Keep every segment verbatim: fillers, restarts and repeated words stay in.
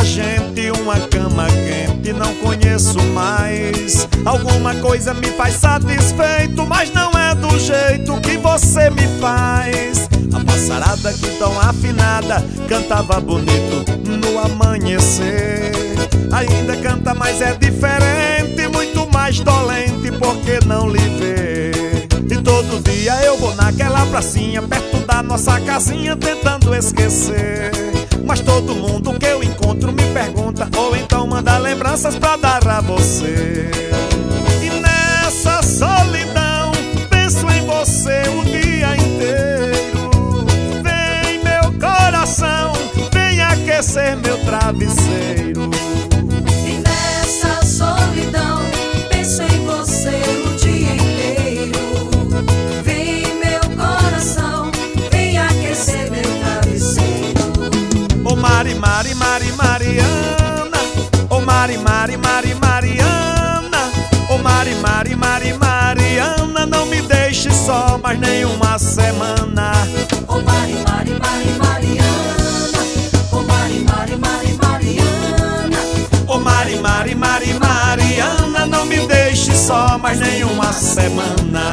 gente, uma cama quente, não conheço mais. Alguma coisa me faz satisfeito, mas não é do jeito que você me faz. A passarada que tão afinada cantava bonito no amanhecer. Ainda canta, mas é diferente, muito mais dolente, porque não lhe vê. E todo dia eu vou naquela pracinha, perto da nossa casinha, tentando esquecer. Mas todo mundo que eu encontro me pergunta, ou então manda lembranças pra dar a você. E nessa solidão penso em você o dia inteiro. Vem meu coração, vem aquecer meu travesseiro. E nessa solidão penso em você o dia inteiro. Vem meu coração, vem aquecer meu travesseiro. Ô Mari, Mari, Mari, Mariana. Ô Mari, Mari, Mari, Mariana. Ô Mari, Mari, Mari, Mariana. Não me deixe só mais nenhuma semana. Ô Mari, Mari, Mari, Mariana. Ô Mari, Mari, Mari, Mariana. Ô Mari, Mari, Mari, Mariana. Não me deixe só mais nenhuma semana.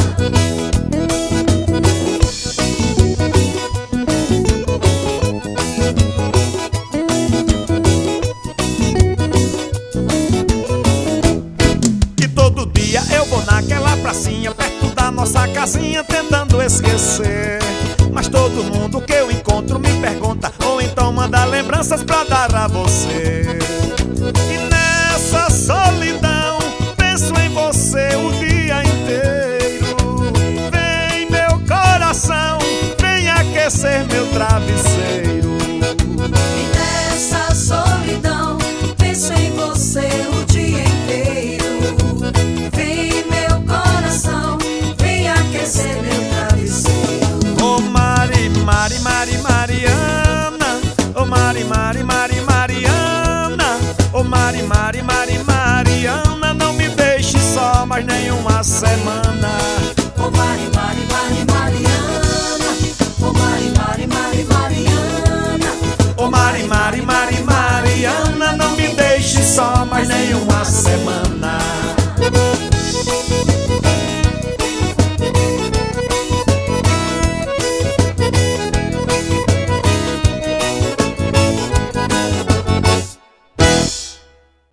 Todo dia eu vou naquela pracinha, perto da nossa casinha, tentando esquecer. Mas todo mundo que eu encontro me pergunta, ou então manda lembranças pra dar a você. E nessa solidão penso em você o dia inteiro. Vem meu coração, vem aquecer meu travesseiro. E nessa solidão penso em você o dia inteiro. Vem meu coração, vem aquecer meu travesseiro. Ô Mari, Mari, Mari, Mariana. Ô Mari, Mari, Mari, Mariana. Ô Mari, Mari, Mari, Mariana. Não me deixe só mais nenhuma semana. Ô Mari, Mari, Mari, Mariana. Ô Mari, Mari, Mari, Mariana. Ô Mari, Mari, Mari, Mariana. Não me deixe só mais nenhuma semana.